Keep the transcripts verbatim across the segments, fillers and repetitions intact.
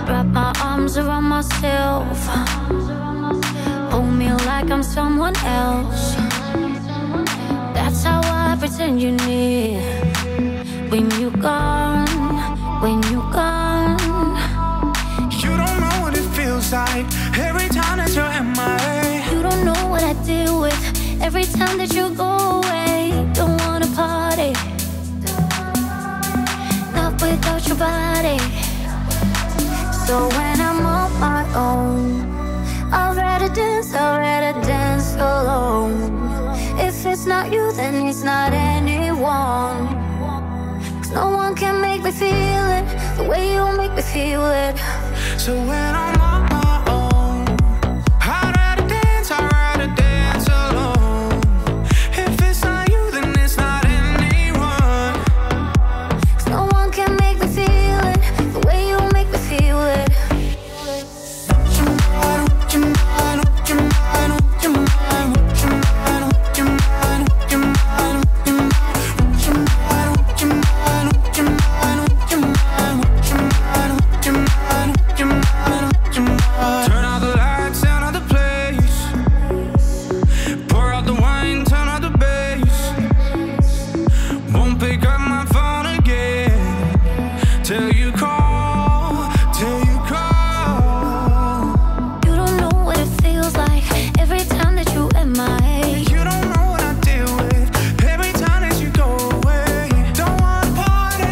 Wrap my arms around myself. Hold me like I'm someone else. That's how I pretend you're near. When you're gone, when you're gone. You don't know what it feels like every time that you're in my way. You don't know what I deal with every time that you go away. Don't wanna party, not without your body. So when I'm on my own, I'd rather dance, I'd rather dance alone. If it's not you, then it's not anyone. Cause no one can make me feel it the way you make me feel it. So when I'm on my own, I'd rather dance, I'd rather dance alone. If it's not you, then it's not anyone. Cause no one can make me feel it the way you make me feel it. Would you mind, would you mind, would you mind, would you mind, would you mind, would you mind, would you mind, would you mind, would you mind, would you mind, would you mind, would you mind, would you mind, would you mind, would you mind? Turn out the lights, turn out the place. Pour out the wine, turn out the bass. Won't pick up my phone again till you call, till you call. You don't know what it feels like every time that you in my head. You don't know what I deal with every time that you go away. Don't wanna party,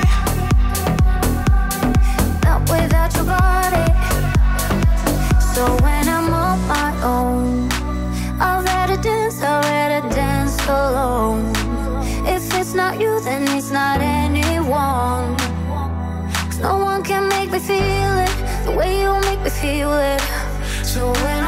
Not without your body. So when I'm on my own, I'd rather dance, I'd rather dance alone. If it's not you, then it's not anyone. Cause no one can make me feel it the way you make me feel it. so when